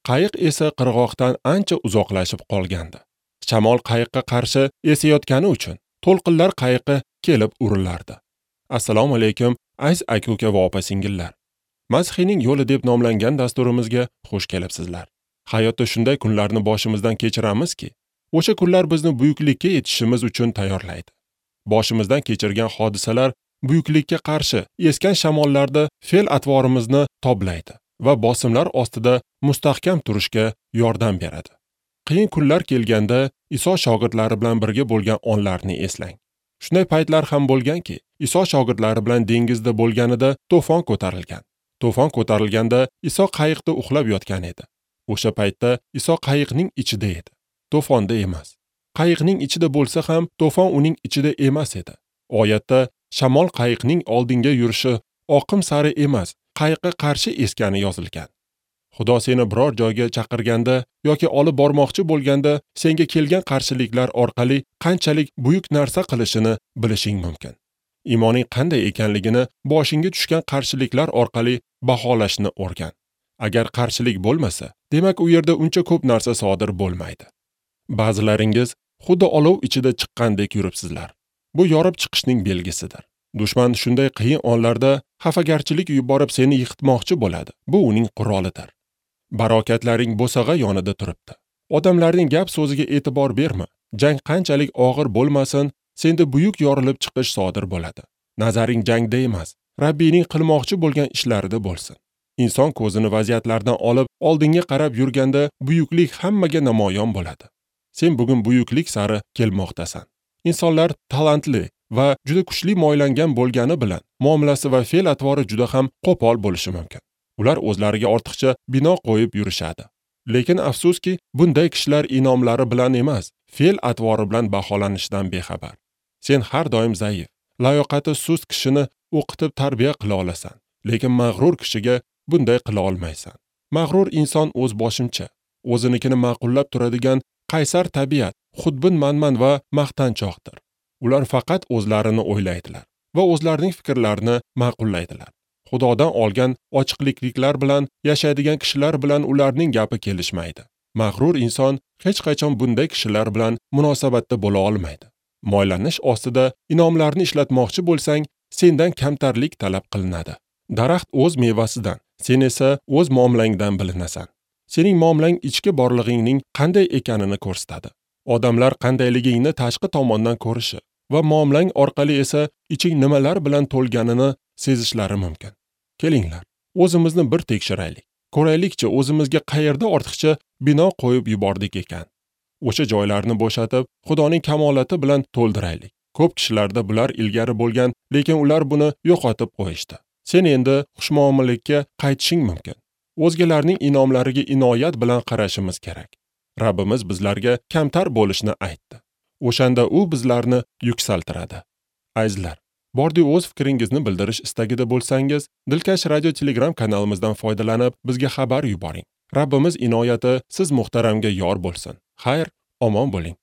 Qayiq esa qirg'oqdan ancha uzoqlashib qolgandi. Shamol qayiqqa qarshi esayotgani uchun to'lqinlar qayiqqa kelib urilardi. Assalomu alaykum aziz aka-uka va opa-singillar. Masihiyning yo'li deb nomlangan dasturimizga xush kelibsizlar. Hayotda shunday kunlarni boshimizdan kechiramizki, o'sha kunlar bizni buyuklikka yetishimiz uchun tayyorlaydi. Boshimizdan kechirgan hodisalar buyuklikka qarshi esgan shamollarda fe'l-atvorimizni toblaydi va bosimlar ostida mustahkam turishga yordam beradi. Qiyin kunlar kelganda Iso shogirdlari bilan birga bo'lgan onlarni eslang. Shunday paytlar ham bo'lganki, Iso shogirdlari bilan dengizda bo'lganida to'fon ko'tarilgan. To'fon ko'tarilganda Iso qayiqda uxlab yotgan edi. O'sha paytda Iso qayiqning ichida edi, to'fonda emas. Qayiqning ichida bo'lsa ham to'fon uning ichida emas edi. Oyatda shamol qayiqning oldinga yurishi oqim sari emas, qayiqqa qarshi esgani yozilgan. Xudo seni biror joyga chaqirganda yoki olib bormoqchi bo'lganda senga kelgan qarshiliklar orqali qanchalik buyuk narsa qilishini bilishing mumkin. Iymoning qanday ekanligini boshingga tushgan qarshiliklar orqali baholashni o'rgan. Agar qarshilik bo'lmasa, demak u yerda uncha ko'p narsa sodir bo'lmaydi. Ba'zilaringiz xuddi olov ichida chiqqandek yuribsizlar. Bu yorib chiqishning belgisidir. Dushman shunday qiyin onlarda xafagarchilik yuborib seni yiqitmoqchi bo'ladi. Bu uning qurolidir. Barokatlaring bo'sag'a yonida turibdi. Odamlarning gap so'ziga e'tibor berma. Jang qanchalik og'ir bo'lmasin, senda buyuk yorilib chiqish sodir bo'ladi. Nazaring jangda emas, Rabbiyning qilmoqchi bo'lgan ishlarida bo'lsin. Inson ko'zini vaziyatlardan olib, oldinga qarab yurganda buyuklik hammaga namoyon bo'ladi. Sen bugun buyuklik sari kelmoqdasan. Insonlar talantli va juda kuchli moylangan bo'lgani bilan muomalasi va fe'l-atvori juda ham qo'pol bo'lishi mumkin. Ular o'zlariga ortiqcha bino qo'yib yurishadi. Lekin afsuski, bunday kishilar inomlari bilan emas, fe'l-atvori bilan baholanishidan bexabar. Sen har doim zaif, layoqati sust kishini o'qitib tarbiya qila olasan, lekin mag'rur kishiga bunday qila olmaysan. Mag'rur inson o'zboshimcha, o'zinikini ma'qullab turadigan qaysar tabiat, xudbin manman va maqtanchoqdir. Ular faqat o'zlarini o'ylaydilar va o'zlarining fikrlarini ma'qullaydilar. Xudodan olgan ochiqliklar bilan yashaydigan kishilar bilan ularning gapi kelishmaydi. Mag'rur inson hech qachon bunday kishilar bilan munosabatda bo'la olmaydi. Moylanish ostida inomlarni ishlatmoqchi bo'lsang, sendan kamtarlik talab qilinadi. Daraxt o'z mevasidan, sen esa o'z muomalangdan bilinasan. Sening muomalang ichki borlig'ingning qanday ekanini ko'rsatadi. Odamlar qandayligingni tashqi tomondan ko'rishi va muomalang orqali esa iching nimalar bilan to'lganini sezishlari mumkin. Kelinglar, o'zimizni bir tekshiraylik. Ko'raylikchi o'zimizga qayerda ortiqcha bino qo'yib yubordik ekan. O'sha joylarni bo'shatib, Xudoning kamolati bilan to'ldiraylik. Ko'p kishilarda bular ilgari bo'lgan, lekin ular buni yo'qotib qo'yishdi. Sen endi xushmuomalikka qaytishing mumkin. O'zgalarning inomlariga inoyat bilan qarashimiz kerak. Rabbimiz bizlarga kamtar bo'lishni aytdi. O'shanda u bizlarni yuksaltiradi. Azizlar, bordi o'z fikringizni bildirish istagida bo'lsangiz, Dilkash radio Telegram kanalimizdan foydalanib bizga xabar yuboring. Rabbimiz inoyati siz muhtaramga yor bo'lsin. Xayr, omon bo'ling.